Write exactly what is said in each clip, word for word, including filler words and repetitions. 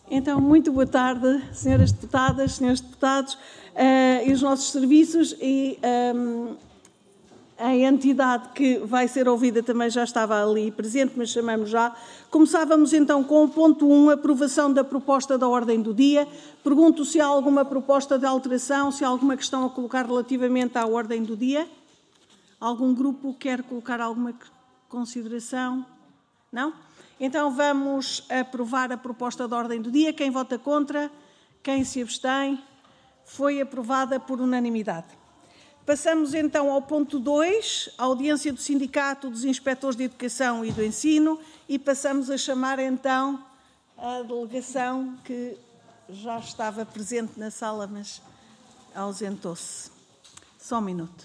Então, muito boa tarde, senhoras deputadas, senhores deputados, uh, e os nossos serviços e um, a entidade que vai ser ouvida também já estava ali presente, mas chamamos já. Começávamos então com o ponto um, aprovação da proposta da ordem do dia. Pergunto se há alguma proposta de alteração, se há alguma questão a colocar relativamente à ordem do dia. Algum grupo quer colocar alguma consideração? Não? Então vamos aprovar a proposta de ordem do dia. Quem vota contra? Quem se abstém? Foi aprovada por unanimidade. Passamos então ao ponto dois, a audiência do Sindicato dos Inspetores de Educação e do Ensino, e passamos a chamar então a delegação que já estava presente na sala, mas ausentou-se. Só um minuto.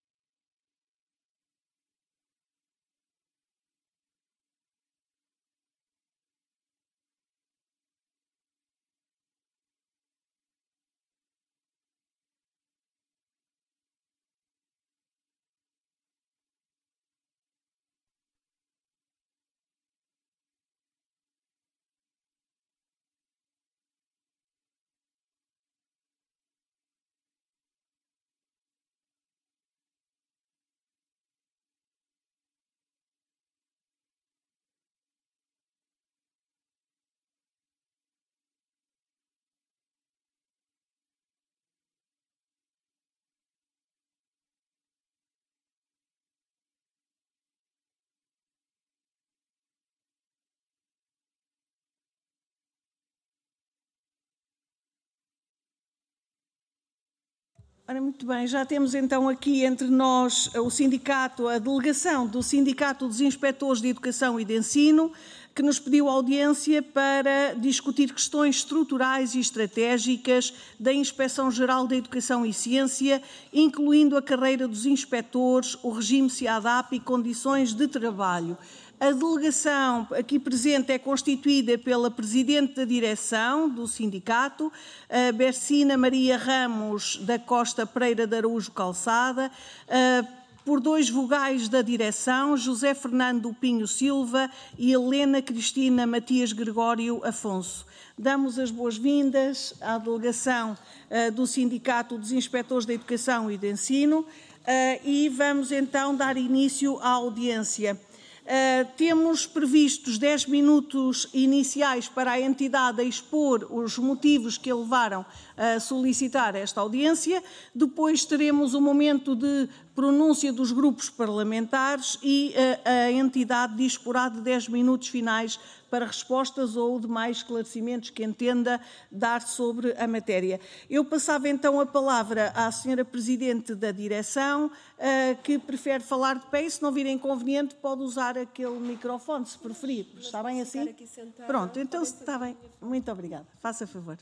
Ora, muito bem, já temos então aqui entre nós o sindicato, a delegação do Sindicato dos Inspetores de Educação e de Ensino, que nos pediu audiência para discutir questões estruturais e estratégicas da Inspeção-Geral da Educação e Ciência, incluindo a carreira dos inspetores, o regime SEADAP e condições de trabalho. A delegação aqui presente é constituída pela Presidente da Direção do Sindicato, a Bercina Maria Ramos da Costa Pereira de Araújo Calçada, por dois vogais da Direção, José Fernando Pinho Silva e Helena Cristina Matias Gregório Afonso. Damos as boas-vindas à delegação do Sindicato dos Inspetores de Educação e de Ensino e vamos então dar início à audiência. Uh, temos previstos dez minutos iniciais para a entidade a expor os motivos que a levaram a solicitar esta audiência. Depois teremos um momento de pronúncia dos grupos parlamentares e uh, a entidade disporá de dez minutos finais para respostas ou demais esclarecimentos que entenda dar sobre a matéria. Eu passava então a palavra à senhora Presidente da Direção, uh, que prefere falar de pé, e se não vir inconveniente pode usar aquele microfone, se preferir. Está bem assim? Pronto, então está bem. Muito obrigada. Faça favor.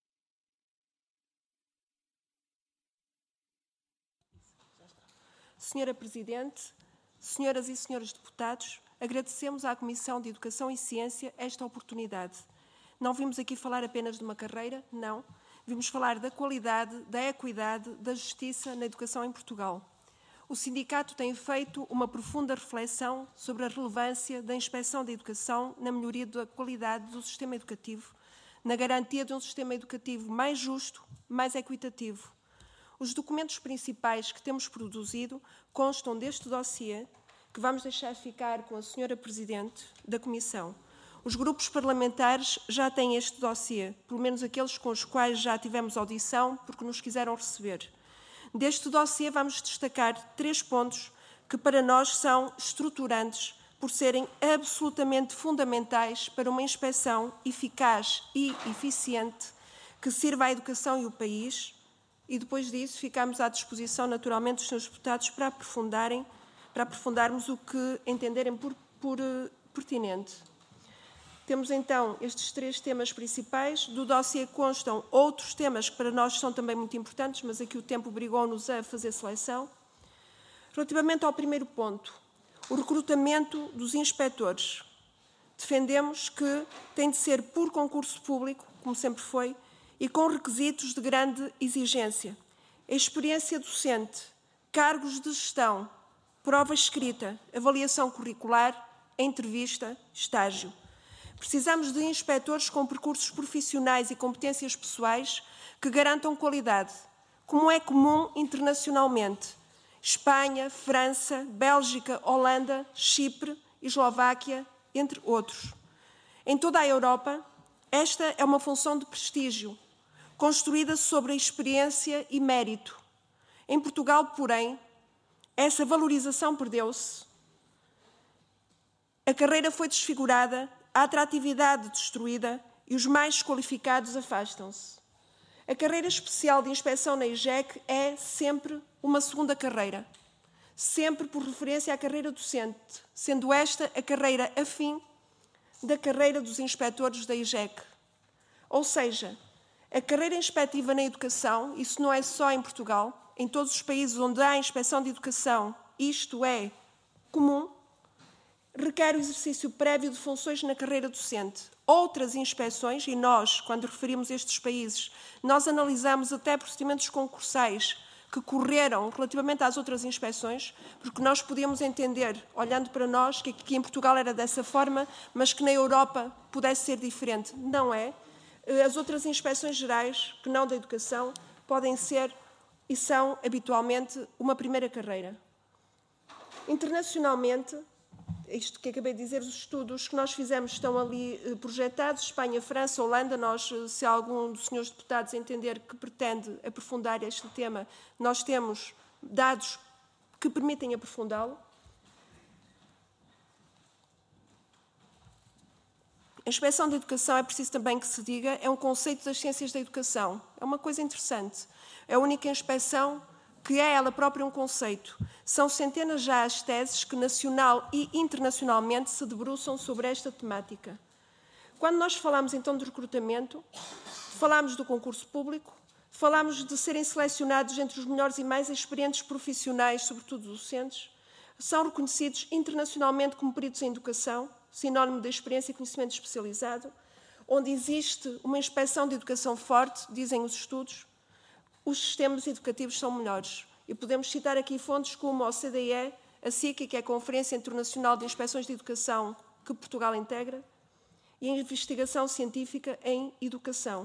Senhora Presidente, senhoras e senhores deputados, agradecemos à Comissão de Educação e Ciência esta oportunidade. Não vimos aqui falar apenas de uma carreira, não. Vimos falar da qualidade, da equidade, da justiça na educação em Portugal. O sindicato tem feito uma profunda reflexão sobre a relevância da inspeção da educação na melhoria da qualidade do sistema educativo, na garantia de um sistema educativo mais justo, mais equitativo. Os documentos principais que temos produzido constam deste dossiê, que vamos deixar ficar com a senhora Presidente da Comissão. Os grupos parlamentares já têm este dossiê, pelo menos aqueles com os quais já tivemos audição, porque nos quiseram receber. Deste dossiê vamos destacar três pontos que para nós são estruturantes, por serem absolutamente fundamentais para uma inspeção eficaz e eficiente que sirva à educação e o país. E depois disso ficamos à disposição, naturalmente, dos senhores deputados para aprofundarem, para aprofundarmos o que entenderem por, por uh, pertinente. Temos então estes três temas principais. Do dossiê constam outros temas que para nós são também muito importantes, mas aqui o tempo obrigou-nos a fazer seleção. Relativamente ao primeiro ponto, o recrutamento dos inspetores. Defendemos que tem de ser por concurso público, como sempre foi, e com requisitos de grande exigência. A experiência docente, cargos de gestão, prova escrita, avaliação curricular, entrevista, estágio. Precisamos de inspectores com percursos profissionais e competências pessoais que garantam qualidade, como é comum internacionalmente. Espanha, França, Bélgica, Holanda, Chipre, Eslováquia, entre outros. Em toda a Europa, esta é uma função de prestígio, construída sobre a experiência e mérito. Em Portugal, porém, essa valorização perdeu-se. A carreira foi desfigurada, a atratividade destruída e os mais qualificados afastam-se. A carreira especial de inspeção na I G E C é sempre uma segunda carreira, sempre por referência à carreira docente, sendo esta a carreira afim da carreira dos inspectores da I G E C. Ou seja, a carreira inspectiva na educação, isso não é só em Portugal, em todos os países onde há inspeção de educação, isto é comum, requer o exercício prévio de funções na carreira docente. Outras inspeções, e nós, quando referimos estes países, nós analisamos até procedimentos concursais que correram relativamente às outras inspeções, porque nós podíamos entender, olhando para nós, que aqui em Portugal era dessa forma, mas que na Europa pudesse ser diferente. Não é. As outras inspeções gerais, que não da educação, podem ser e são habitualmente uma primeira carreira. Internacionalmente, isto que acabei de dizer, os estudos que nós fizemos estão ali projetados, Espanha, França, Holanda. Nós, se algum dos senhores deputados entender que pretende aprofundar este tema, nós temos dados que permitem aprofundá-lo. A inspeção da educação, é preciso também que se diga, é um conceito das ciências da educação. É uma coisa interessante. É a única inspeção que é ela própria um conceito. São centenas já as teses que nacional e internacionalmente se debruçam sobre esta temática. Quando nós falamos então de recrutamento, falamos do concurso público, falamos de serem selecionados entre os melhores e mais experientes profissionais, sobretudo docentes, são reconhecidos internacionalmente como peritos em educação, sinónimo de experiência e conhecimento especializado, onde existe uma inspeção de educação forte, dizem os estudos, os sistemas educativos são melhores. E podemos citar aqui fontes como a O C D E, a S I C, que é a Conferência Internacional de Inspeções de Educação, que Portugal integra, e a investigação científica em educação.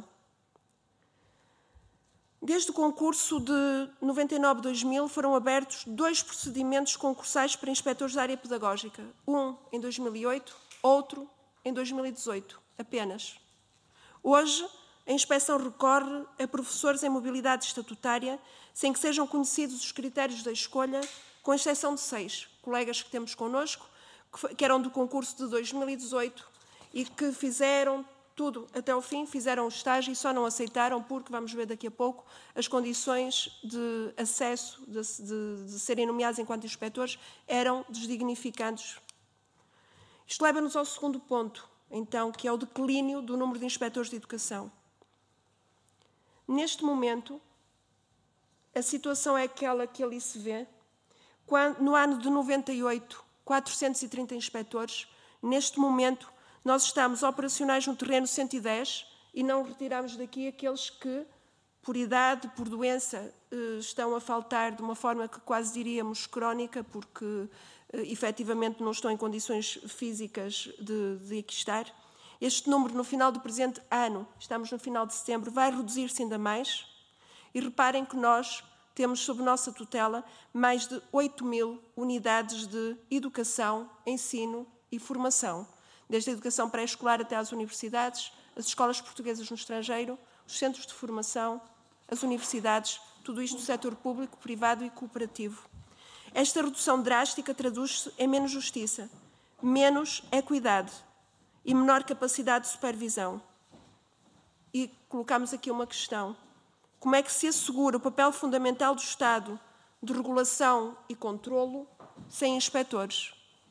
Desde o concurso de noventa e nove a dois mil foram abertos dois procedimentos concursais para inspectores da área pedagógica. Um em dois mil e oito, outro em dois mil e dezoito, apenas. Hoje, a inspeção recorre a professores em mobilidade estatutária, sem que sejam conhecidos os critérios da escolha, com exceção de seis colegas que temos connosco, que eram do concurso de dois mil e dezoito e que fizeram tudo até ao fim, fizeram o estágio e só não aceitaram porque, vamos ver daqui a pouco, as condições de acesso, de, de, de serem nomeados enquanto inspectores, eram desdignificantes. Isto leva-nos ao segundo ponto, então, que é o declínio do número de inspectores de educação. Neste momento, a situação é aquela que ali se vê. Quando, no ano de noventa e oito, quatrocentos e trinta inspectores. Neste momento, nós estamos operacionais no terreno cento e dez e não retiramos daqui aqueles que, por idade, por doença, estão a faltar de uma forma que quase diríamos crónica, porque efetivamente não estão em condições físicas de, de aqui estar. Este número, no final do presente ano, estamos no final de setembro, vai reduzir-se ainda mais. E reparem que nós temos sob nossa tutela mais de oito mil unidades de educação, ensino e formação. Desde a educação pré-escolar até às universidades, as escolas portuguesas no estrangeiro, os centros de formação, as universidades, tudo isto do setor público, privado e cooperativo. Esta redução drástica traduz-se em menos justiça, menos equidade e menor capacidade de supervisão. E colocamos aqui uma questão. Como é que se assegura o papel fundamental do Estado de regulação e controlo sem inspectores?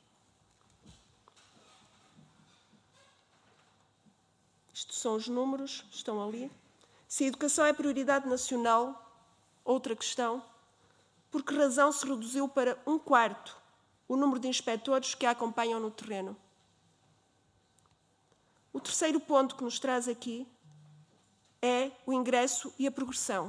Estes são os números, estão ali. Se a educação é prioridade nacional, outra questão, por que razão se reduziu para um quarto o número de inspectores que a acompanham no terreno? O terceiro ponto que nos traz aqui é o ingresso e a progressão.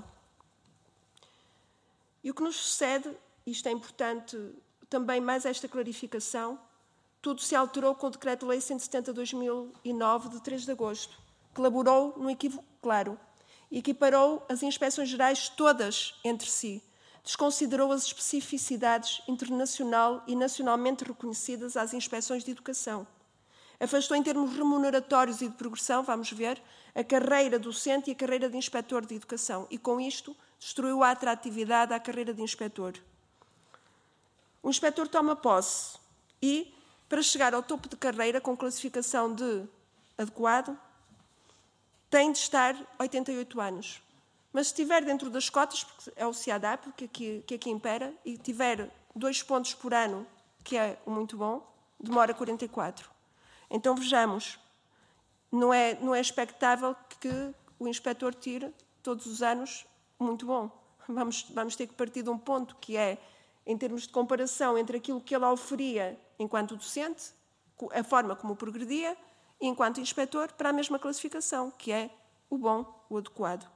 E o que nos sucede, isto é importante também mais esta clarificação, tudo se alterou com o Decreto-Lei cento e setenta barra dois mil e nove, de três de agosto, que elaborou num equívoco claro e equiparou as inspeções gerais todas entre si, desconsiderou as especificidades internacional e nacionalmente reconhecidas às inspeções de educação, afastou em termos remuneratórios e de progressão, vamos ver, a carreira docente e a carreira de inspetor de educação e, com isto, destruiu a atratividade à carreira de inspetor. O inspetor toma posse e, para chegar ao topo de carreira com classificação de adequado, tem de estar oitenta e oito anos. Mas se estiver dentro das cotas, porque é o CIADAP que aqui, que aqui impera, e tiver dois pontos por ano, que é o muito bom, demora quarenta e quatro. Então vejamos, não é, não é expectável que o inspetor tire todos os anos muito bom. Vamos, vamos ter que partir de um ponto que é, em termos de comparação entre aquilo que ele oferia enquanto docente, a forma como progredia, e enquanto inspetor, para a mesma classificação, que é o bom, o adequado.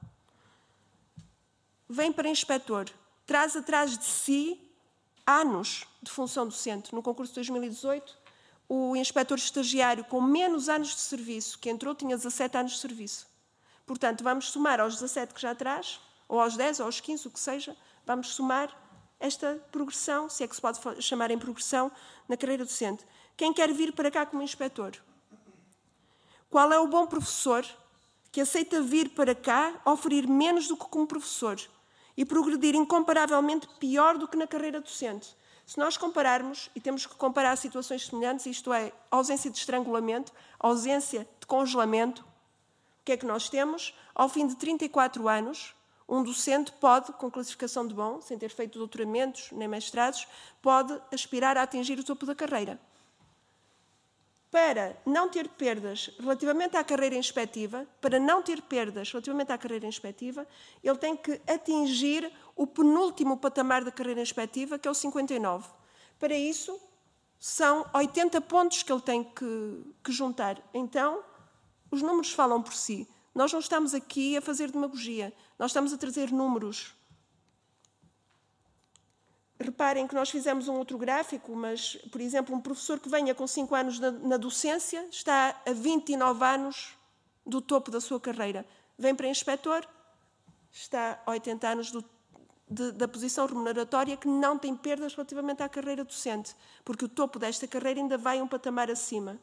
Vem para inspetor, traz atrás de si anos de função docente. No concurso de dois mil e dezoito, o inspetor estagiário com menos anos de serviço que entrou tinha dezassete anos de serviço. Portanto, vamos somar aos dezassete que já traz, ou aos dez, ou aos quinze, o que seja, vamos somar esta progressão, se é que se pode chamar em progressão, na carreira docente. Quem quer vir para cá como inspetor? Qual é o bom professor que aceita vir para cá oferir menos do que como professor e progredir incomparavelmente pior do que na carreira docente? Se nós compararmos, e temos que comparar situações semelhantes, isto é, ausência de estrangulamento, ausência de congelamento, o que é que nós temos? Ao fim de trinta e quatro anos, um docente pode, com classificação de bom, sem ter feito doutoramentos nem mestrados, pode aspirar a atingir o topo da carreira. Para não ter perdas relativamente à carreira inspectiva, para não ter perdas relativamente à carreira inspectiva, ele tem que atingir o penúltimo patamar da carreira inspectiva, que é o cinquenta e nove. Para isso, são oitenta pontos que ele tem que, que juntar. Então, os números falam por si. Nós não estamos aqui a fazer demagogia, nós estamos a trazer números. Reparem que nós fizemos um outro gráfico, mas, por exemplo, um professor que venha com cinco anos na, na docência está a vinte e nove anos do topo da sua carreira. Vem para inspetor, está a oitenta anos do, de, da posição remuneratória, que não tem perdas relativamente à carreira docente, porque o topo desta carreira ainda vai um patamar acima.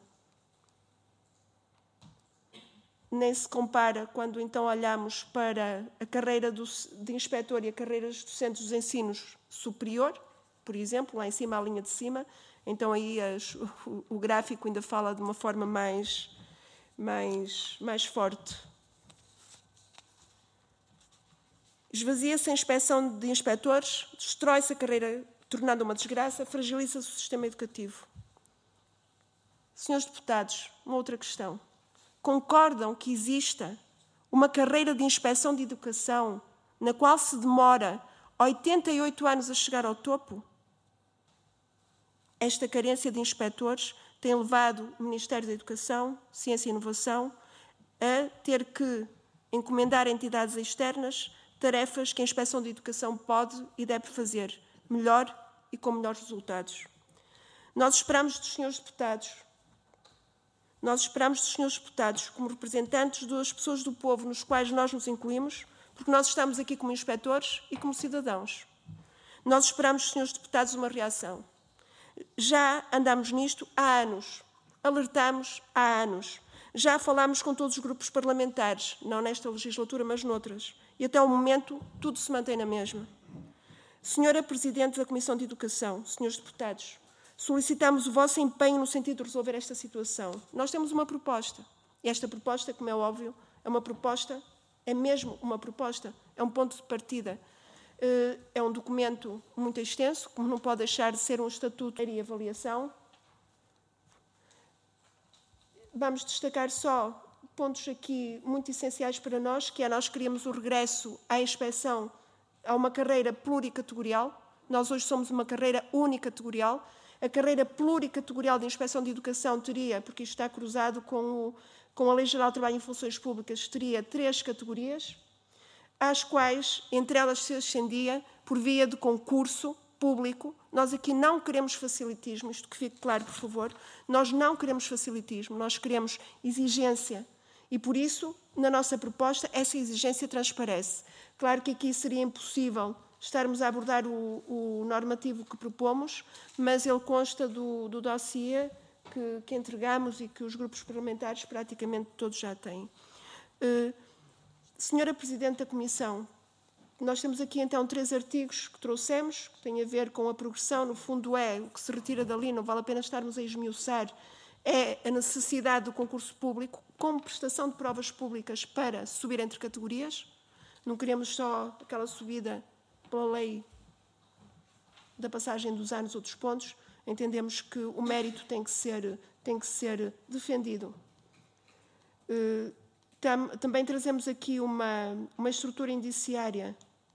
Nem se compara quando então olhamos para a carreira de inspetor e a carreira de docentes dos ensinos superior, por exemplo, lá em cima, a linha de cima, então aí as, o, o gráfico ainda fala de uma forma mais, mais, mais forte. Esvazia-se a inspeção de inspectores, destrói-se a carreira, tornando uma desgraça, fragiliza-se o sistema educativo. Senhores deputados, uma outra questão. Concordam que exista uma carreira de inspeção de educação na qual se demora oitenta e oito anos a chegar ao topo? Esta carência de inspectores tem levado o Ministério da Educação, Ciência e Inovação a ter que encomendar a entidades externas tarefas que a Inspeção de Educação pode e deve fazer melhor e com melhores resultados. Nós esperamos dos senhores deputados Nós esperamos dos senhores deputados, como representantes das pessoas do povo nos quais nós nos incluímos, porque nós estamos aqui como inspectores e como cidadãos. Nós esperamos dos senhores deputados uma reação. Já andamos nisto há anos, alertamos há anos, já falámos com todos os grupos parlamentares, não nesta legislatura, mas noutras, e até o momento tudo se mantém na mesma. Senhora Presidente da Comissão de Educação, senhores deputados, solicitamos o vosso empenho no sentido de resolver esta situação. Nós temos uma proposta. E esta proposta, como é óbvio, é uma proposta, é mesmo uma proposta, é um ponto de partida. É um documento muito extenso, como não pode deixar de ser um estatuto e avaliação. Vamos destacar só pontos aqui muito essenciais para nós, que é nós queríamos o regresso à inspeção, a uma carreira pluricategorial. Nós hoje somos uma carreira unicategorial. A carreira pluricategorial de inspeção de educação teria, porque isto está cruzado com, o, com a Lei Geral de Trabalho em Funções Públicas, teria três categorias, às quais, entre elas, se ascendia por via de concurso público. Nós aqui não queremos facilitismo, isto que fique claro, por favor. Nós não queremos facilitismo, nós queremos exigência. E, por isso, na nossa proposta, essa exigência transparece. Claro que aqui seria impossível estarmos a abordar o, o normativo que propomos, mas ele consta do, do dossiê que, que entregamos e que os grupos parlamentares praticamente todos já têm. Uh, Senhora Presidente da Comissão, nós temos aqui então três artigos que trouxemos, que têm a ver com a progressão, no fundo é o que se retira dali, não vale a pena estarmos a esmiuçar, é a necessidade do concurso público como prestação de provas públicas para subir entre categorias. Não queremos só aquela subida pela lei da passagem dos anos ou dos pontos, entendemos que o mérito tem que ser, tem que ser defendido. Uh, tam, também trazemos aqui uma, uma estrutura indiciária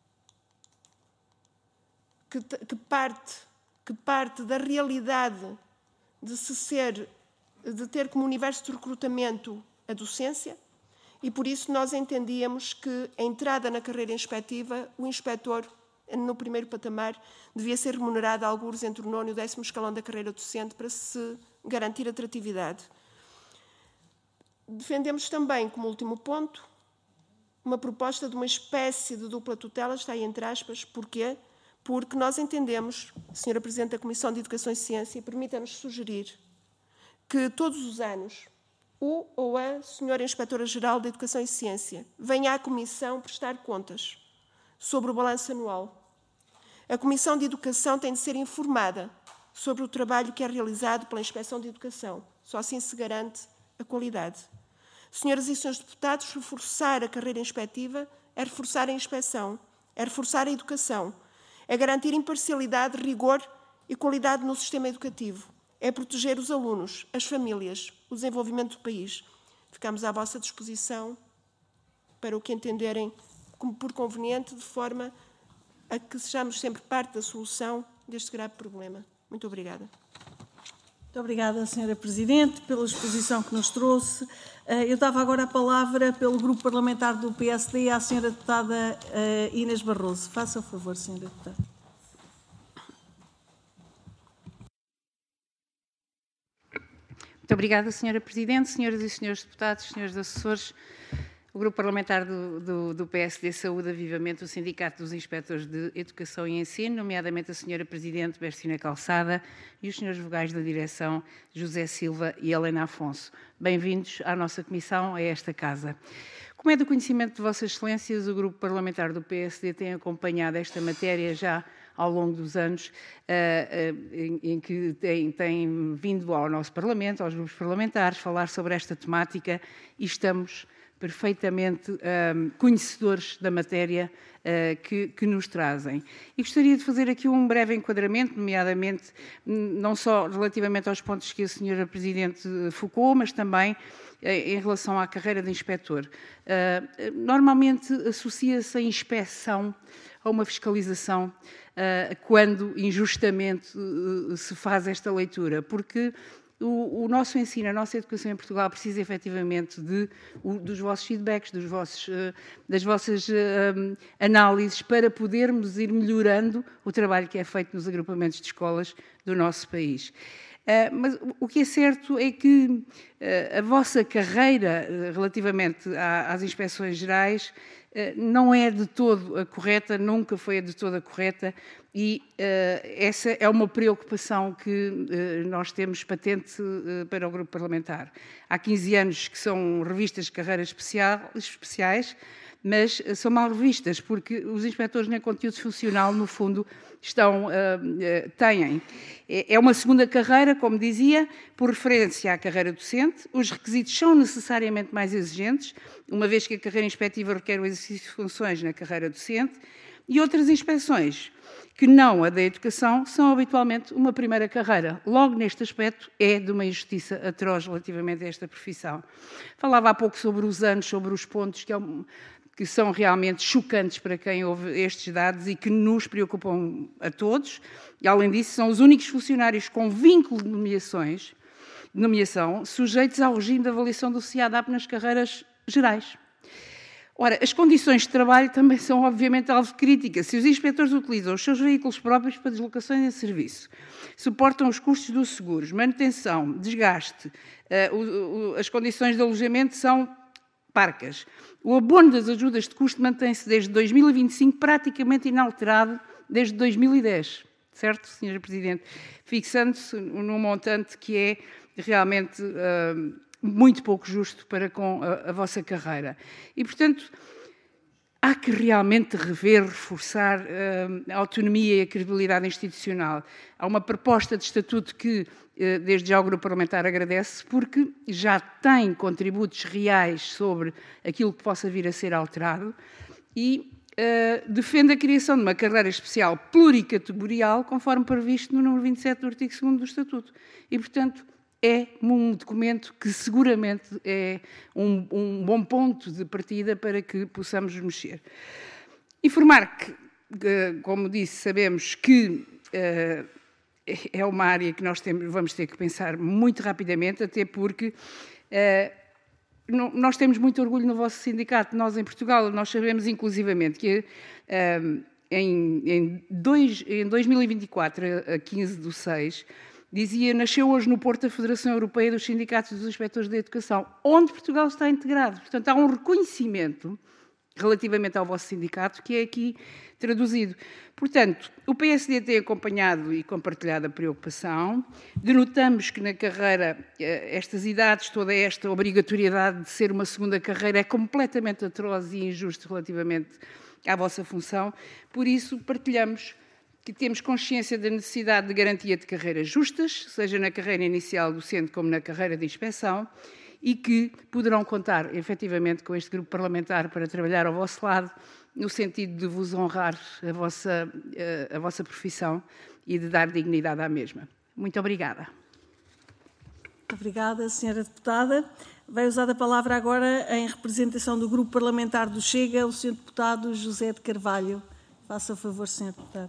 que, que, parte, que parte da realidade de se ser, de ter como universo de recrutamento a docência, e por isso nós entendíamos que a entrada na carreira inspectiva, o inspetor no primeiro patamar, devia ser remunerado a algures entre o nono e o décimo escalão da carreira docente para se garantir atratividade. Defendemos também, como último ponto, uma proposta de uma espécie de dupla tutela, está aí entre aspas, porquê? Porque nós entendemos, Senhora Presidente da Comissão de Educação e Ciência, permita-nos sugerir que todos os anos o ou a Senhora Inspetora-Geral da Educação e Ciência venha à Comissão prestar contas sobre o balanço anual. A Comissão de Educação tem de ser informada sobre o trabalho que é realizado pela Inspeção de Educação. Só assim se garante a qualidade. Senhoras e senhores deputados, reforçar a carreira inspectiva é reforçar a inspeção, é reforçar a educação, é garantir imparcialidade, rigor e qualidade no sistema educativo, é proteger os alunos, as famílias, o desenvolvimento do país. Ficamos à vossa disposição para o que entenderem como por conveniente, de forma a que sejamos sempre parte da solução deste grave problema. Muito obrigada. Muito obrigada, senhora Presidente, pela exposição que nos trouxe. Eu dava agora a palavra pelo Grupo Parlamentar do P S D à senhora deputada Inês Barroso. Faça o favor, senhora deputada. Muito obrigada, senhora Presidente, senhoras e senhores deputados, senhores assessores. O Grupo Parlamentar do, do, do P S D saúda vivamente o Sindicato dos Inspectores de Educação e Ensino, nomeadamente a senhora Presidente Bercina Calçada e os senhores vogais da Direção José Silva e Helena Afonso. Bem-vindos à nossa Comissão, a esta Casa. Como é do conhecimento de Vossas Excelências, o Grupo Parlamentar do P S D tem acompanhado esta matéria já ao longo dos anos uh, uh, em, em que tem, tem vindo ao nosso Parlamento, aos grupos parlamentares, falar sobre esta temática e estamos perfeitamente um, conhecedores da matéria uh, que, que nos trazem. E gostaria de fazer aqui um breve enquadramento, nomeadamente não só relativamente aos pontos que a senhora Presidente focou, mas também uh, em relação à carreira de inspetor. Uh, normalmente associa-se a inspeção a uma fiscalização uh, quando injustamente uh, se faz esta leitura, porque O, o nosso ensino, a nossa educação em Portugal precisa efetivamente de, o, dos vossos feedbacks, dos vossos, uh, das vossas uh, análises para podermos ir melhorando o trabalho que é feito nos agrupamentos de escolas do nosso país. Uh, mas o que é certo é que uh, a vossa carreira uh, relativamente à, às inspeções gerais uh, não é de todo a correta, nunca foi de todo a correta, e uh, essa é uma preocupação que uh, nós temos patente uh, para o Grupo Parlamentar. Há quinze anos que são revistas de carreiras especial, especiais, mas são mal revistas, porque os inspectores nem conteúdo funcional, no fundo, estão, uh, uh, têm. É uma segunda carreira, como dizia, por referência à carreira docente. Os requisitos são necessariamente mais exigentes, uma vez que a carreira inspectiva requer o exercício de funções na carreira docente, e outras inspeções, que não a da educação, são habitualmente uma primeira carreira. Logo, neste aspecto, é de uma injustiça atroz relativamente a esta profissão. Falava há pouco sobre os anos, sobre os pontos, que, é um, que são realmente chocantes para quem ouve estes dados e que nos preocupam a todos. E, além disso, são os únicos funcionários com vínculo de nomeações, nomeação sujeitos ao regime de avaliação do C I A D A P nas carreiras gerais. Ora, as condições de trabalho também são, obviamente, alvo de crítica. Se os inspectores utilizam os seus veículos próprios para deslocações de serviço, suportam os custos dos seguros, manutenção, desgaste, uh, o, o, as condições de alojamento são parcas. O abono das ajudas de custo mantém-se desde dois mil e vinte e cinco praticamente inalterado desde dois mil e dez, certo, senhora Presidente? Fixando-se num montante que é realmente uh, muito pouco justo para com a, a vossa carreira. E, portanto, há que realmente rever, reforçar uh, a autonomia e a credibilidade institucional. Há uma proposta de estatuto que, uh, desde já o Grupo Parlamentar agradece, porque já tem contributos reais sobre aquilo que possa vir a ser alterado e uh, defende a criação de uma carreira especial pluricategorial, conforme previsto no número vinte e sete do artigo segundo do estatuto. E, portanto, é um documento que seguramente é um, um bom ponto de partida para que possamos mexer. Informar que, como disse, sabemos que uh, é uma área que nós temos, vamos ter que pensar muito rapidamente, até porque uh, não, nós temos muito orgulho no vosso sindicato. Nós, em Portugal, nós sabemos inclusivamente que uh, em, em, dois, em dois mil e vinte e quatro, a quinze do seis, dizia, nasceu hoje no Porto a Federação Europeia dos Sindicatos dos Inspectores da Educação, onde Portugal está integrado. Portanto, há um reconhecimento relativamente ao vosso sindicato que é aqui traduzido. Portanto, o P S D tem acompanhado e compartilhado a preocupação. Denotamos que na carreira, estas idades, toda esta obrigatoriedade de ser uma segunda carreira é completamente atroz e injusto relativamente à vossa função. Por isso, partilhamos que temos consciência da necessidade de garantia de carreiras justas, seja na carreira inicial docente como na carreira de inspeção, e que poderão contar, efetivamente, com este grupo parlamentar para trabalhar ao vosso lado, no sentido de vos honrar a vossa, a vossa profissão e de dar dignidade à mesma. Muito obrigada. Muito obrigada, senhora Deputada. Vai usar a palavra agora, em representação do Grupo Parlamentar do Chega, o senhor Deputado José de Carvalho. Faça o favor, senhor Deputado.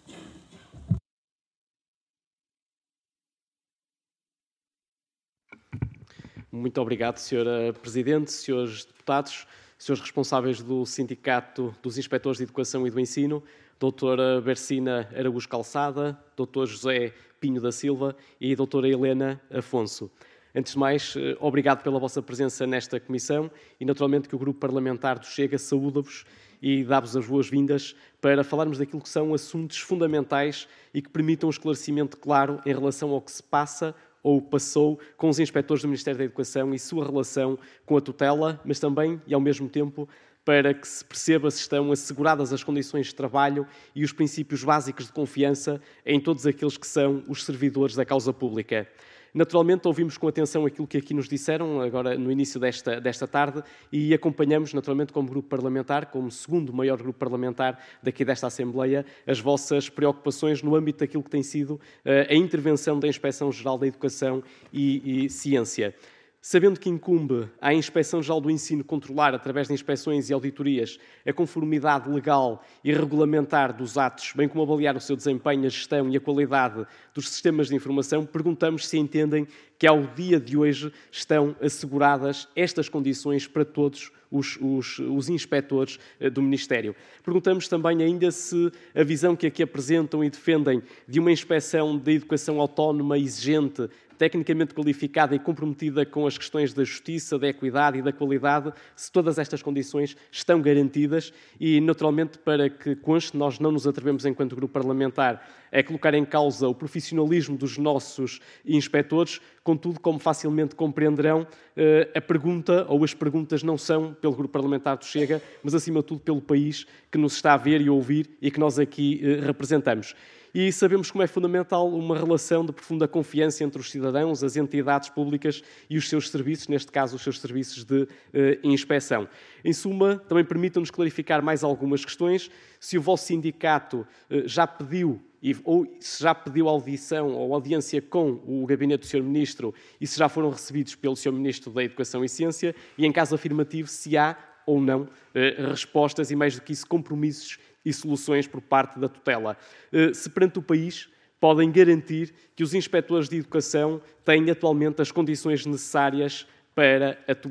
Muito obrigado, senhora Presidente, senhores deputados, senhores responsáveis do Sindicato dos Inspectores de Educação e do Ensino, doutora Bercina Araújo Calçada, doutor José Pinho da Silva e doutora Helena Afonso. Antes de mais, obrigado pela vossa presença nesta comissão e, naturalmente, que o Grupo Parlamentar do Chega saúda-vos e dá-vos as boas-vindas para falarmos daquilo que são assuntos fundamentais e que permitam um esclarecimento claro em relação ao que se passa ou passou com os inspectores do Ministério da Educação e sua relação com a tutela, mas também, e ao mesmo tempo, para que se perceba se estão asseguradas as condições de trabalho e os princípios básicos de confiança em todos aqueles que são os servidores da causa pública. Naturalmente, ouvimos com atenção aquilo que aqui nos disseram, agora no início desta, desta tarde, e acompanhamos, naturalmente, como grupo parlamentar, como segundo maior grupo parlamentar daqui desta Assembleia, as vossas preocupações no âmbito daquilo que tem sido uh, a intervenção da Inspeção-Geral da Educação e, e Ciência. Sabendo que incumbe à Inspeção-Geral do Ensino controlar, através de inspeções e auditorias, a conformidade legal e regulamentar dos atos, bem como avaliar o seu desempenho, a gestão e a qualidade dos sistemas de informação, perguntamos se entendem que ao dia de hoje estão asseguradas estas condições para todos os, os, os inspectores do Ministério. Perguntamos também ainda se a visão que aqui apresentam e defendem de uma inspeção de educação autónoma, exigente, tecnicamente qualificada e comprometida com as questões da justiça, da equidade e da qualidade, se todas estas condições estão garantidas e, naturalmente, para que conste, nós não nos atrevemos, enquanto grupo parlamentar, a colocar em causa o profissionalismo dos nossos inspectores. Contudo, como facilmente compreenderão, a pergunta ou as perguntas não são pelo grupo parlamentar do Chega, mas, acima de tudo, pelo país que nos está a ver e a ouvir e que nós aqui representamos. E sabemos como é fundamental uma relação de profunda confiança entre os cidadãos, as entidades públicas e os seus serviços, neste caso os seus serviços de uh, inspeção. Em suma, também permitam-nos clarificar mais algumas questões. Se o vosso sindicato uh, já pediu, e, ou se já pediu audição ou audiência com o gabinete do senhor Ministro e se já foram recebidos pelo senhor Ministro da Educação e Ciência, e em caso afirmativo, se há ou não uh, respostas e, mais do que isso, compromissos e soluções por parte da tutela. Se perante o país podem garantir que os inspectores de educação têm atualmente as condições necessárias para atuar.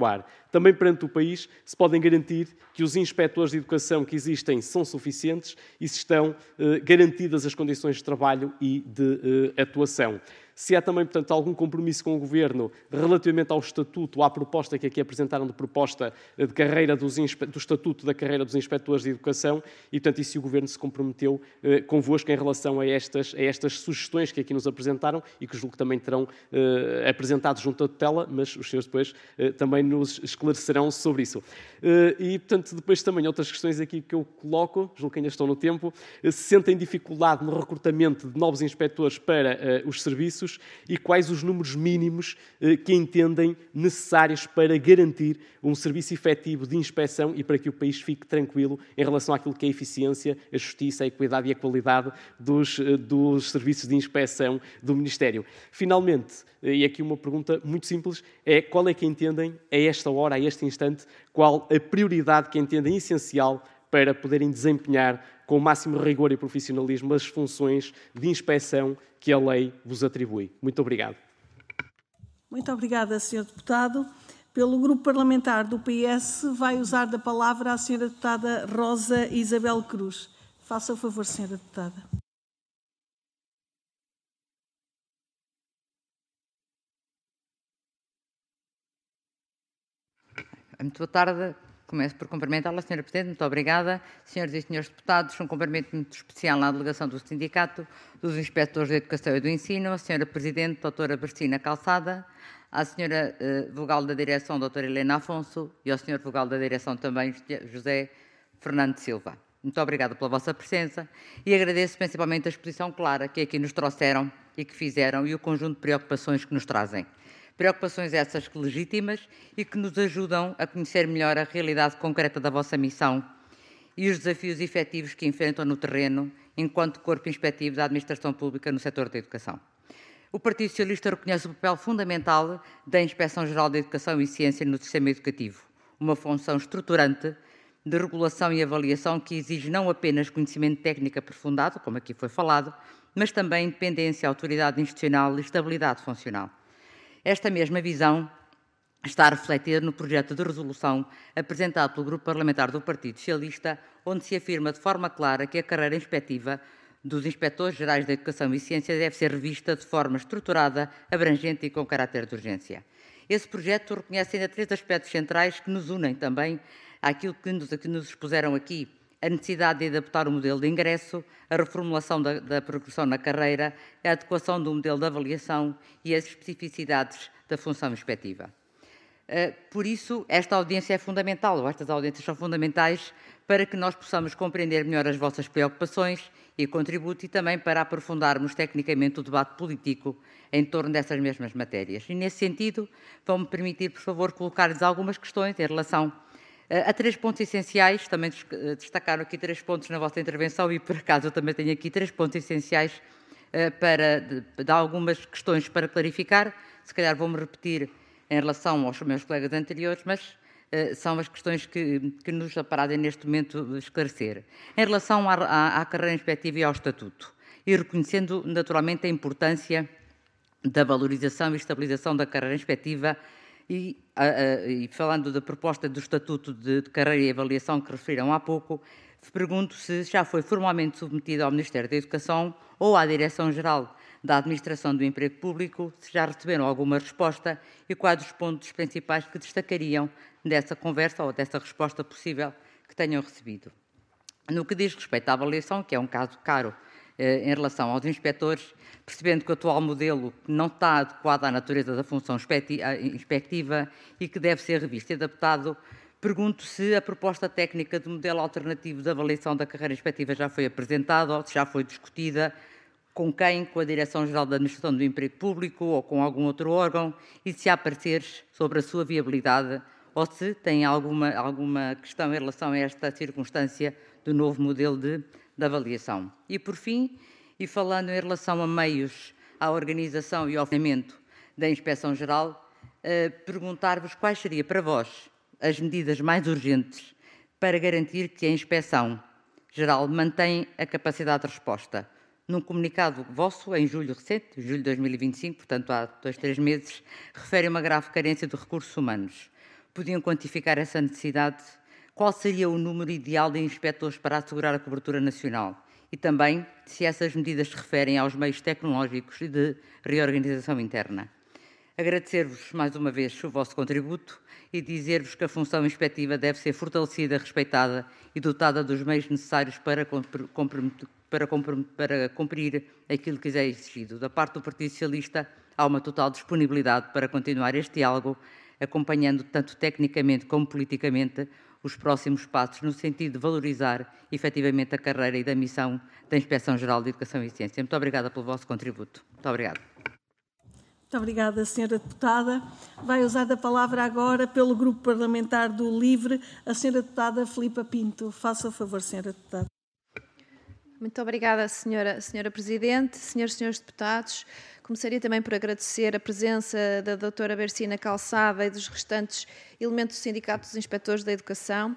também perante o país, se podem garantir que os inspectores de educação que existem são suficientes e se estão eh, garantidas as condições de trabalho e de eh, atuação. Se há também, portanto, algum compromisso com o Governo relativamente ao Estatuto, à proposta que aqui apresentaram de proposta de carreira dos do Estatuto da carreira dos Inspectores de Educação e, portanto, e se o Governo se comprometeu eh, convosco em relação a estas, a estas sugestões que aqui nos apresentaram e que julgo que também terão eh, apresentado junto à tutela, mas os senhores depois eh, também nos esclarecerão sobre isso. Eh, e, portanto, depois também outras questões aqui que eu coloco, julgo que ainda estão no tempo, eh, se sentem dificuldade no recrutamento de novos inspectores para eh, os serviços e quais os números mínimos eh, que entendem necessários para garantir um serviço efetivo de inspeção e para que o país fique tranquilo em relação àquilo que é a eficiência, a justiça, a equidade e a qualidade dos, eh, dos serviços de inspeção do Ministério. Finalmente, eh, e aqui uma pergunta muito simples, é qual é que entendem, a esta hora, a este instante, qual a prioridade que entendem essencial para poderem desempenhar com o máximo rigor e profissionalismo as funções de inspeção que a lei vos atribui. Muito obrigado. Muito obrigada, senhor Deputado. Pelo Grupo Parlamentar do P S, vai usar da palavra a senhora Deputada Rosa Isabel Cruz. Faça o favor, senhora Deputada. Muito boa tarde. Começo por cumprimentá-la, senhora Presidente. Muito obrigada. Senhoras e senhores deputados, um cumprimento muito especial à delegação do Sindicato dos Inspectores de Educação e do Ensino, à senhora Presidente, doutora Bercina Calçada, à senhora eh, Vogal da Direção, doutora Helena Afonso, e ao senhor Vogal da Direção também, José Fernando Silva. Muito obrigada pela vossa presença e agradeço principalmente a exposição clara que aqui nos trouxeram e que fizeram e o conjunto de preocupações que nos trazem. Preocupações essas que legítimas e que nos ajudam a conhecer melhor a realidade concreta da vossa missão e os desafios efetivos que enfrentam no terreno enquanto corpo inspectivo da administração pública no setor da educação. O Partido Socialista reconhece o papel fundamental da Inspeção-Geral da Educação e Ciência no sistema educativo, uma função estruturante de regulação e avaliação que exige não apenas conhecimento técnico aprofundado, como aqui foi falado, mas também independência, autoridade institucional e estabilidade funcional. Esta mesma visão está refletida no projeto de resolução apresentado pelo Grupo Parlamentar do Partido Socialista, onde se afirma de forma clara que a carreira inspectiva dos Inspectores Gerais da Educação e Ciência deve ser revista de forma estruturada, abrangente e com caráter de urgência. Esse projeto reconhece ainda três aspectos centrais que nos unem também àquilo que nos, que nos expuseram aqui: a necessidade de adaptar o modelo de ingresso, a reformulação da, da progressão na carreira, a adequação do modelo de avaliação e as especificidades da função inspectiva. Uh, por isso, esta audiência é fundamental, ou estas audiências são fundamentais para que nós possamos compreender melhor as vossas preocupações e contributo e também para aprofundarmos tecnicamente o debate político em torno dessas mesmas matérias. E, nesse sentido, vão-me permitir, por favor, colocar-lhes algumas questões em relação há três pontos essenciais, também destacaram aqui três pontos na vossa intervenção e, por acaso, eu também tenho aqui três pontos essenciais para de, de algumas questões para clarificar. Se calhar vou-me repetir em relação aos meus colegas anteriores, mas uh, são as questões que, que nos aparadem neste momento esclarecer. Em relação à, à, à carreira inspectiva e ao estatuto, e reconhecendo naturalmente a importância da valorização e estabilização da carreira inspectiva, E, uh, uh, e falando da proposta do Estatuto de, de Carreira e Avaliação que referiram há pouco, pergunto se já foi formalmente submetida ao Ministério da Educação ou à Direção-Geral da Administração do Emprego Público, se já receberam alguma resposta e quais os pontos principais que destacariam dessa conversa ou dessa resposta possível que tenham recebido. No que diz respeito à avaliação, que é um caso caro eh, em relação aos inspectores, percebendo que o atual modelo não está adequado à natureza da função inspectiva e que deve ser revisto e adaptado, pergunto se a proposta técnica de modelo alternativo de avaliação da carreira inspectiva já foi apresentada ou se já foi discutida, com quem, com a Direção-Geral da Administração do Emprego Público ou com algum outro órgão, e se há pareceres sobre a sua viabilidade ou se tem alguma, alguma questão em relação a esta circunstância do novo modelo de, de avaliação. E, por fim, e falando em relação a meios, à organização e ao funcionamento da Inspeção-Geral, eh, perguntar-vos quais seriam para vós as medidas mais urgentes para garantir que a Inspeção-Geral mantém a capacidade de resposta. Num comunicado vosso, em julho recente, julho de dois mil e vinte e cinco, portanto há dois, três meses, refere uma grave carência de recursos humanos. podiam quantificar essa necessidade? Qual seria o número ideal de inspectores para assegurar a cobertura nacional? E também se essas medidas se referem aos meios tecnológicos e de reorganização interna. Agradecer-vos mais uma vez o vosso contributo e dizer-vos que a função inspectiva deve ser fortalecida, respeitada e dotada dos meios necessários para, para, para cumprir aquilo que lhes é exigido. Da parte do Partido Socialista, há uma total disponibilidade para continuar este diálogo, acompanhando tanto tecnicamente como politicamente os próximos passos no sentido de valorizar efetivamente a carreira e da missão da Inspeção-Geral de Educação e Ciência. Muito obrigada pelo vosso contributo. Muito obrigada. Muito obrigada, senhora Deputada. Vai usar a palavra agora, pelo Grupo Parlamentar do LIVRE, a senhora Deputada Filipa Pinto. Faça o favor, senhora Deputada. Muito obrigada, senhora, senhora Presidente, senhores e senhores deputados. Começaria também por agradecer a presença da doutora Bercina Calçada e dos restantes elementos do Sindicato dos Inspetores da Educação.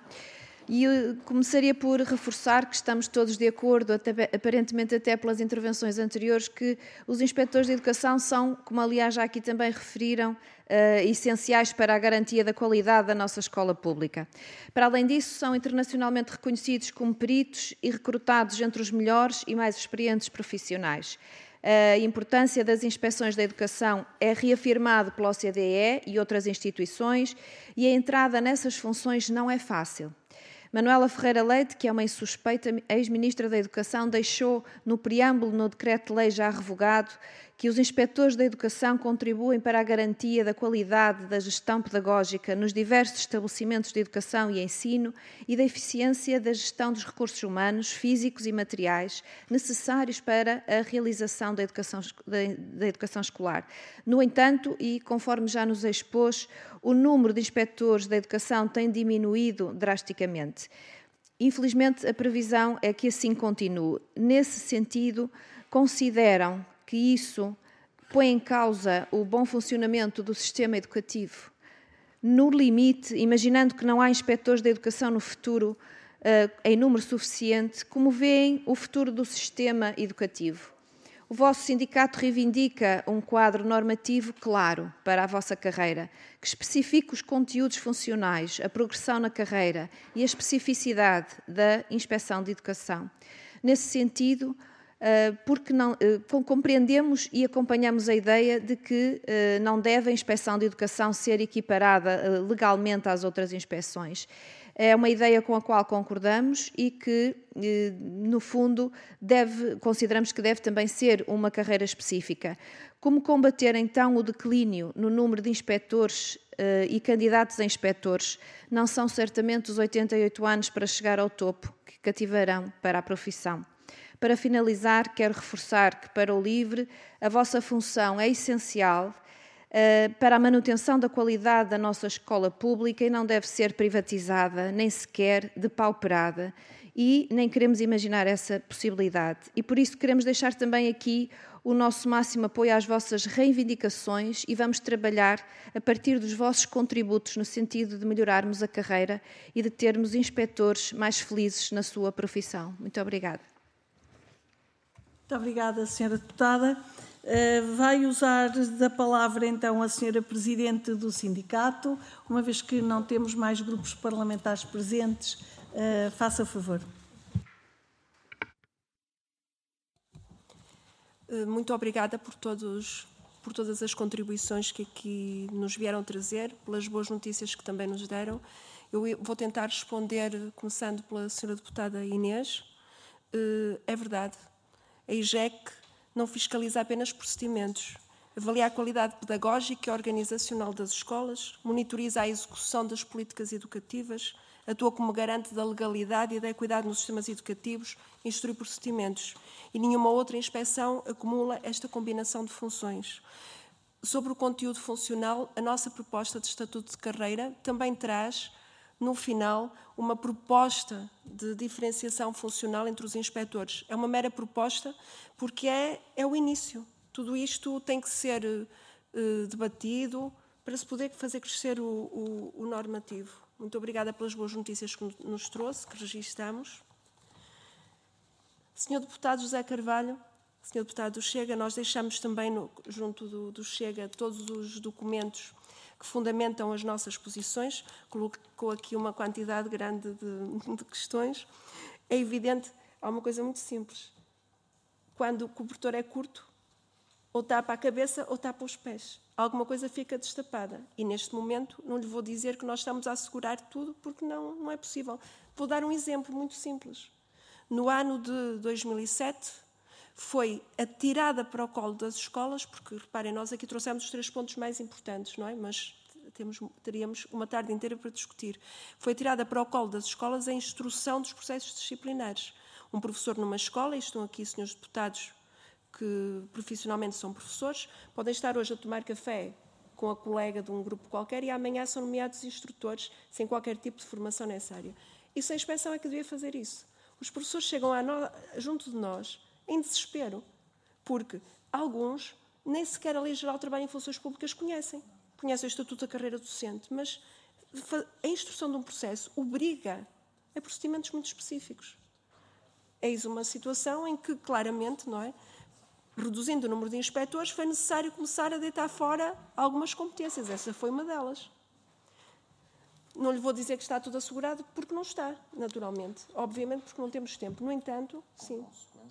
E começaria por reforçar que estamos todos de acordo, até, aparentemente até pelas intervenções anteriores, que os inspectores de educação são, como aliás já aqui também referiram, uh, essenciais para a garantia da qualidade da nossa escola pública. Para além disso, são internacionalmente reconhecidos como peritos e recrutados entre os melhores e mais experientes profissionais. A importância das inspeções da educação é reafirmado pela O C D E e outras instituições e a entrada nessas funções não é fácil. Manuela Ferreira Leite, que é uma insuspeita ex-ministra da Educação, deixou no preâmbulo no decreto-lei já revogado que os inspectores da educação contribuem para a garantia da qualidade da gestão pedagógica nos diversos estabelecimentos de educação e ensino e da eficiência da gestão dos recursos humanos, físicos e materiais necessários para a realização da educação, da, da educação escolar. No entanto, e conforme já nos expôs, o número de inspectores da educação tem diminuído drasticamente. Infelizmente, a previsão é que assim continue. Nesse sentido, consideram que isso põe em causa o bom funcionamento do sistema educativo. No limite, imaginando que não há inspectores da educação no futuro uh, em número suficiente, como veem o futuro do sistema educativo? O vosso sindicato reivindica um quadro normativo claro para a vossa carreira, que especifique os conteúdos funcionais, a progressão na carreira e a especificidade da inspeção de educação. Nesse sentido, porque não, compreendemos e acompanhamos a ideia de que não deve a inspeção de educação ser equiparada legalmente às outras inspeções. É uma ideia com a qual concordamos e que, no fundo, deve, consideramos que deve também ser uma carreira específica. Como combater, então, o declínio no número de inspectores e candidatos a inspectores? Não são certamente os oitenta e oito anos para chegar ao topo que cativarão para a profissão. Para finalizar, quero reforçar que, para o LIVRE, a vossa função é essencial uh, para a manutenção da qualidade da nossa escola pública e não deve ser privatizada, nem sequer depauperada, e nem queremos imaginar essa possibilidade. E por isso queremos deixar também aqui o nosso máximo apoio às vossas reivindicações e vamos trabalhar a partir dos vossos contributos no sentido de melhorarmos a carreira e de termos inspectores mais felizes na sua profissão. Muito obrigada. Muito obrigada, senhora Deputada. Uh, vai usar da palavra, então, a senhora Presidente do Sindicato, uma vez que não temos mais grupos parlamentares presentes. Uh, faça favor. Muito obrigada por, todos, por todas as contribuições que aqui nos vieram trazer, pelas boas notícias que também nos deram. Eu vou tentar responder, começando pela senhora Deputada Inês. Uh, é verdade. A I G E C não fiscaliza apenas procedimentos, avalia a qualidade pedagógica e organizacional das escolas, monitoriza a execução das políticas educativas, atua como garante da legalidade e da equidade nos sistemas educativos, instrui procedimentos. E nenhuma outra inspeção acumula esta combinação de funções. Sobre o conteúdo funcional, a nossa proposta de estatuto de carreira também traz, no final, uma proposta de diferenciação funcional entre os inspectores. É uma mera proposta porque é, é o início. Tudo isto tem que ser uh, debatido para se poder fazer crescer o, o, o normativo. Muito obrigada pelas boas notícias que nos trouxe, que registamos. senhor Deputado José Carvalho, senhor Deputado do Chega, nós deixamos também, no, junto do, do Chega, todos os documentos que fundamentam as nossas posições, colocou aqui uma quantidade grande de, de questões. É evidente, há uma coisa muito simples. Quando o cobertor é curto, ou tapa a cabeça ou tapa os pés. Alguma coisa fica destapada. E neste momento não lhe vou dizer que nós estamos a assegurar tudo, porque não, não é possível. Vou dar um exemplo muito simples. No ano de dois mil e sete, foi atirada para o colo das escolas, porque, reparem, nós aqui trouxemos os três pontos mais importantes, não é? Mas temos, teríamos uma tarde inteira para discutir. Foi atirada para o colo das escolas a instrução dos processos disciplinares. Um professor numa escola, e estão aqui senhores deputados que profissionalmente são professores, podem estar hoje a tomar café com a colega de um grupo qualquer e amanhã são nomeados instrutores sem qualquer tipo de formação nessa área. Isso a inspeção é que devia fazer isso. Os professores chegam a no... junto de nós em desespero, porque alguns nem sequer a Lei Geral de Trabalho em Funções Públicas conhecem. Conhecem o Estatuto da Carreira Docente, mas a instrução de um processo obriga a procedimentos muito específicos. Eis uma situação em que, claramente, não é, reduzindo o número de inspectores, foi necessário começar a deitar fora algumas competências. Essa foi uma delas. Não lhe vou dizer que está tudo assegurado, porque não está, naturalmente. Obviamente, porque não temos tempo. No entanto, sim.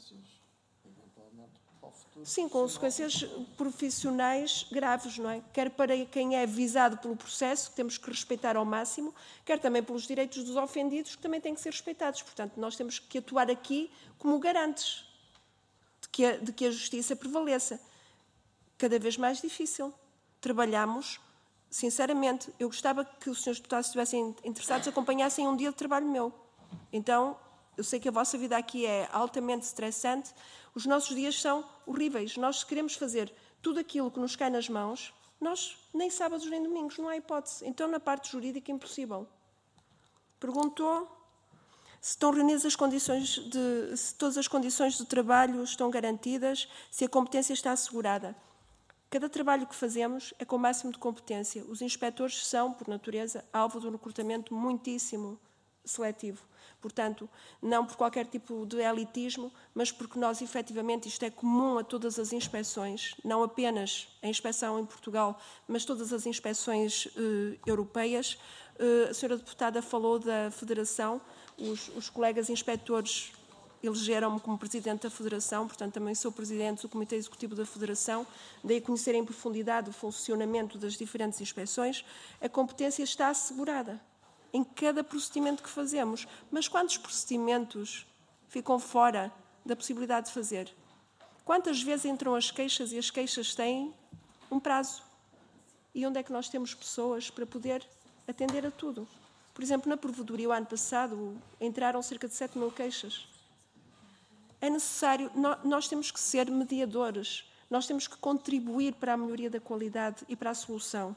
Sim, consequências profissionais graves, não é? Quer para quem é visado pelo processo, que temos que respeitar ao máximo, quer também pelos direitos dos ofendidos, que também têm que ser respeitados. Portanto, nós temos que atuar aqui como garantes de que a, de que a justiça prevaleça. Cada vez mais difícil. Trabalhamos, sinceramente, eu gostava que os senhores deputados estivessem interessados, acompanhassem um dia de trabalho meu. Então, eu sei que a vossa vida aqui é altamente estressante, os nossos dias são horríveis. Nós, se queremos fazer tudo aquilo que nos cai nas mãos, nós nem sábados nem domingos, não há hipótese. Então, na parte jurídica, impossível. Perguntou se estão reunidas as condições de, se todas as condições de trabalho estão garantidas, se a competência está assegurada. Cada trabalho que fazemos é com o máximo de competência. Os inspectores são, por natureza, alvo de um recrutamento muitíssimo seletivo. Portanto, não por qualquer tipo de elitismo, mas porque nós, efetivamente, isto é comum a todas as inspeções, não apenas a inspeção em Portugal, mas todas as inspeções eh, europeias. Eh, a senhora deputada falou da Federação, os, os colegas inspectores elegeram-me como Presidente da Federação, portanto também sou Presidente do Comitê Executivo da Federação, daí conhecer em profundidade o funcionamento das diferentes inspeções. A competência está assegurada em cada procedimento que fazemos. Mas quantos procedimentos ficam fora da possibilidade de fazer? Quantas vezes entram as queixas e as queixas têm um prazo? E onde é que nós temos pessoas para poder atender a tudo? Por exemplo, na Provedoria, o ano passado, entraram cerca de sete mil queixas. É necessário, nós temos que ser mediadores, nós temos que contribuir para a melhoria da qualidade e para a solução.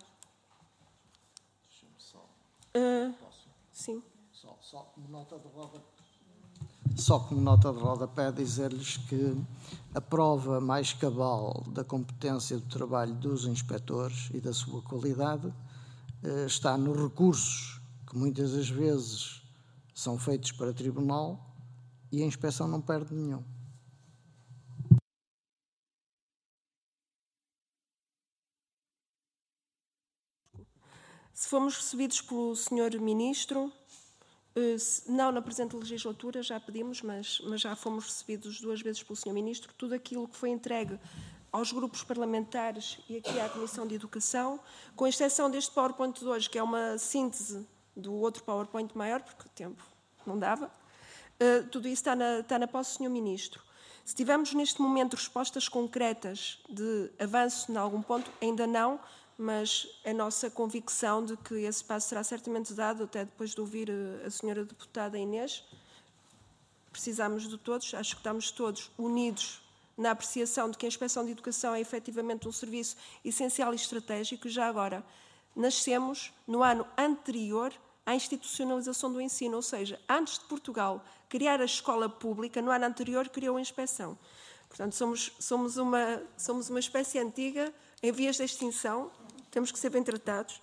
Uh, sim. Só, só como nota de roda, só como nota de rodapé dizer-lhes que a prova mais cabal da competência do trabalho dos inspectores e da sua qualidade uh, está nos recursos que muitas das vezes são feitos para tribunal e a inspeção não perde nenhum. Se fomos recebidos pelo senhor Ministro, não na presente legislatura, já pedimos, mas, mas já fomos recebidos duas vezes pelo senhor Ministro, tudo aquilo que foi entregue aos grupos parlamentares e aqui à Comissão de Educação, com exceção deste PowerPoint de hoje, que é uma síntese do outro PowerPoint maior, porque o tempo não dava, uh, tudo isso está na, está na posse do senhor Ministro. Se tivermos neste momento respostas concretas de avanço em algum ponto, ainda não, mas a nossa convicção de que esse passo será certamente dado, até depois de ouvir a senhora deputada Inês. Precisamos de todos, acho que estamos todos unidos na apreciação de que a Inspeção de Educação é efetivamente um serviço essencial e estratégico. Já agora, nascemos no ano anterior à institucionalização do ensino, ou seja, antes de Portugal criar a escola pública, no ano anterior criou a inspeção. Portanto, somos, somos, uma, somos uma espécie antiga em vias de extinção, temos que ser bem tratados.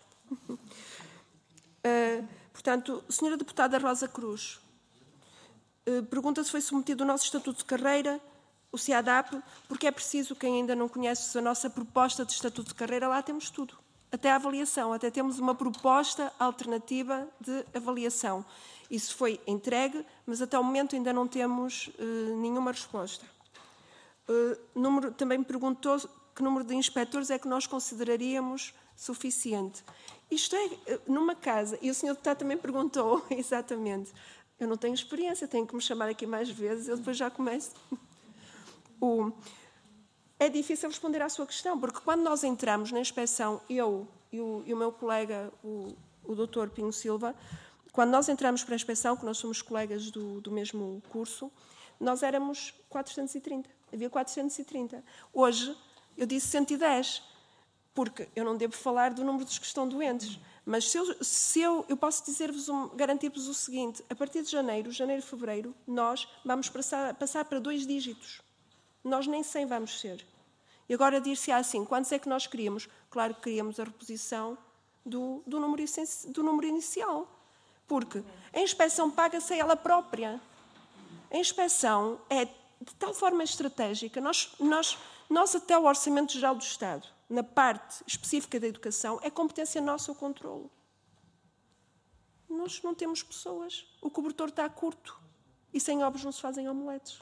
Uh, portanto, senhora deputada Rosa Cruz, uh, pergunta se foi submetido o nosso Estatuto de Carreira, o SEADAP, porque é preciso, quem ainda não conhece a nossa proposta de Estatuto de Carreira, lá temos tudo. até a avaliação, até temos uma proposta alternativa de avaliação. Isso foi entregue, mas até o momento ainda não temos uh, nenhuma resposta. Uh, número, também me perguntou que número de inspectores é que nós consideraríamos suficiente. Isto é, numa casa, e o senhor deputado também perguntou, exatamente, eu não tenho experiência, tenho que me chamar aqui mais vezes, eu depois já começo. O, é difícil responder à sua questão, porque quando nós entramos na inspeção, eu e o, e o meu colega, o, o doutor Pinho Silva, quando nós entramos para a inspeção, que nós somos colegas do, do mesmo curso, nós éramos quatrocentos e trinta, havia quatrocentos e trinta. Hoje, eu disse cento e dez, porque eu não devo falar do número dos que estão doentes, mas se eu, se eu, eu posso dizer-vos, um, garantir-vos o seguinte, a partir de janeiro, janeiro e fevereiro, nós vamos passar, passar para dois dígitos. Nós nem cem vamos ser. E agora dir-se assim, quantos é que nós queríamos? Claro que queríamos a reposição do, do, número, do número inicial. Porque a inspeção paga-se a ela própria. A inspeção é de tal forma estratégica, nós, nós, nós até o Orçamento Geral do Estado, na parte específica da educação, é competência nossa o controlo. Nós não temos pessoas. O cobertor está curto. E sem ovos não se fazem omeletes.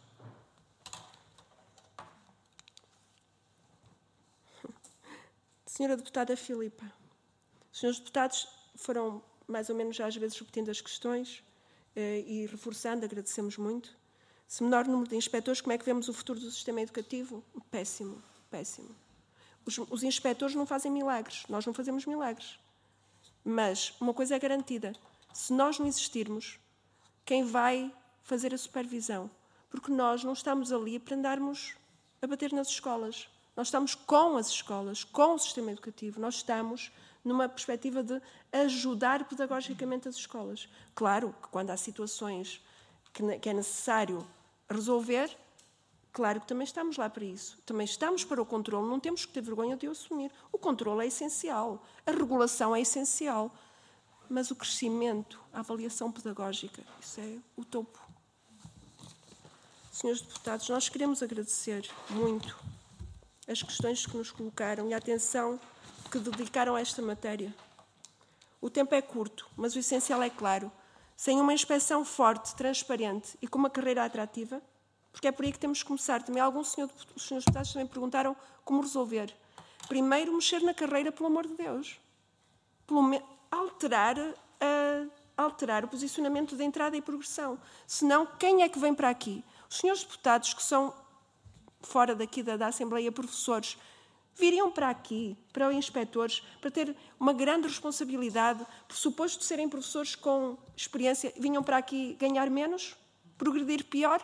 Senhora Deputada Filipa, os senhores deputados foram mais ou menos já às vezes repetindo as questões eh, e reforçando, agradecemos muito. Se menor número de inspectores, como é que vemos o futuro do sistema educativo? Péssimo, péssimo. Os, os inspectores não fazem milagres, nós não fazemos milagres. Mas uma coisa é garantida, se nós não existirmos, quem vai fazer a supervisão? Porque nós não estamos ali para andarmos a bater nas escolas. Nós estamos com as escolas, com o sistema educativo. Nós estamos numa perspectiva de ajudar pedagogicamente as escolas. Claro que quando há situações que é necessário resolver, claro que também estamos lá para isso. Também estamos para o controle, não temos que ter vergonha de o assumir. O controle é essencial, a regulação é essencial, mas o crescimento, a avaliação pedagógica, isso é o topo. Senhores deputados, nós queremos agradecer muito as questões que nos colocaram e a atenção que dedicaram a esta matéria. O tempo é curto, mas o essencial é claro. Sem uma inspeção forte, transparente e com uma carreira atrativa, porque é por aí que temos que começar. Também alguns senhor, os senhores deputados também perguntaram como resolver. Primeiro, mexer na carreira, pelo amor de Deus. Pelo me... alterar, uh, alterar o posicionamento de entrada e progressão. Senão, quem é que vem para aqui? Os senhores deputados que são fora daqui da, da Assembleia, professores, viriam para aqui, para os inspectores, para ter uma grande responsabilidade, por suposto de serem professores com experiência, vinham para aqui ganhar menos, progredir pior?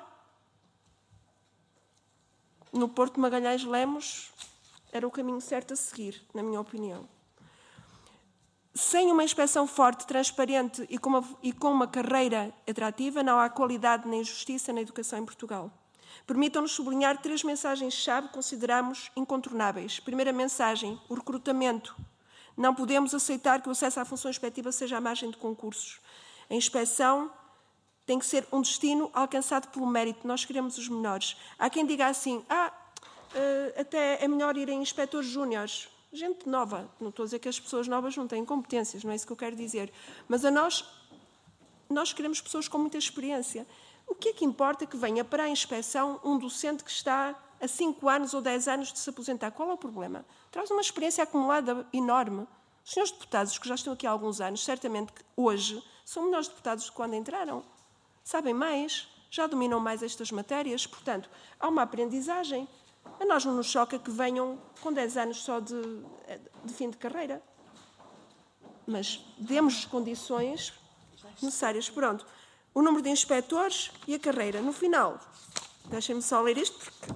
No Porto Magalhães Lemos era o caminho certo a seguir, na minha opinião. Sem uma inspeção forte, transparente e com uma, e com uma carreira atrativa, não há qualidade nem justiça na educação em Portugal. Permitam-nos sublinhar três mensagens-chave que consideramos incontornáveis. Primeira mensagem, o recrutamento. Não podemos aceitar que o acesso à função inspectiva seja à margem de concursos. A inspeção tem que ser um destino alcançado pelo mérito. Nós queremos os menores. Há quem diga assim, ah, até é melhor irem inspectores júniores. Gente nova. Não estou a dizer que as pessoas novas não têm competências, não é isso que eu quero dizer. Mas a nós, nós queremos pessoas com muita experiência. O que é que importa que venha para a inspeção um docente que está há cinco anos ou dez anos de se aposentar? Qual é o problema? Traz uma experiência acumulada enorme. Os senhores deputados, que já estão aqui há alguns anos, certamente que hoje são melhores deputados do que quando entraram. Sabem mais, já dominam mais estas matérias. Portanto, há uma aprendizagem. A nós não nos choca que venham com dez anos só de, de fim de carreira. Mas demos condições necessárias. Pronto. O número de inspectores e a carreira. No final, deixem-me só ler isto. Porque...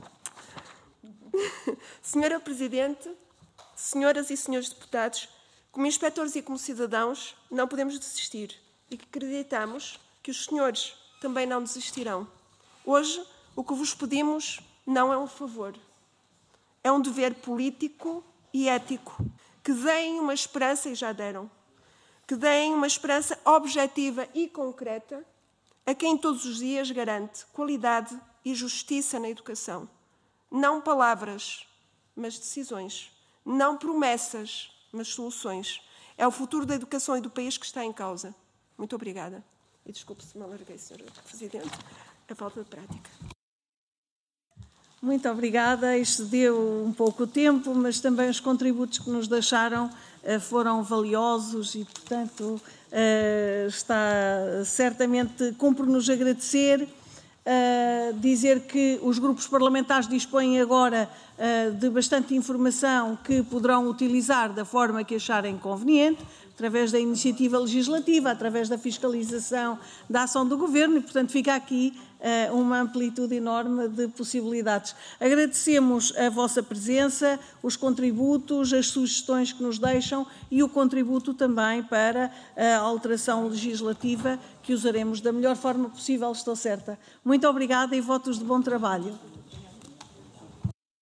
Senhora Presidente, senhoras e senhores deputados, como inspectores e como cidadãos, não podemos desistir e acreditamos que os senhores também não desistirão. Hoje, o que vos pedimos não é um favor, é um dever político e ético, que deem uma esperança, e já deram, que deem uma esperança objetiva e concreta a quem todos os dias garante qualidade e justiça na educação. Não palavras, mas decisões. Não promessas, mas soluções. É o futuro da educação e do país que está em causa. Muito obrigada. E desculpe se me alarguei, senhora Presidente, a falta de prática. Muito obrigada. Excedeu um pouco o tempo, mas também os contributos que nos deixaram foram valiosos e, portanto, está certamente, cumpre-nos agradecer. Uh, dizer que os grupos parlamentares dispõem agora uh, de bastante informação que poderão utilizar da forma que acharem conveniente, através da iniciativa legislativa, através da fiscalização da ação do Governo e, portanto, fica aqui uh, uma amplitude enorme de possibilidades. Agradecemos a vossa presença, os contributos, as sugestões que nos deixam e o contributo também para a alteração legislativa que usaremos da melhor forma possível, estou certa. Muito obrigada e votos de bom trabalho.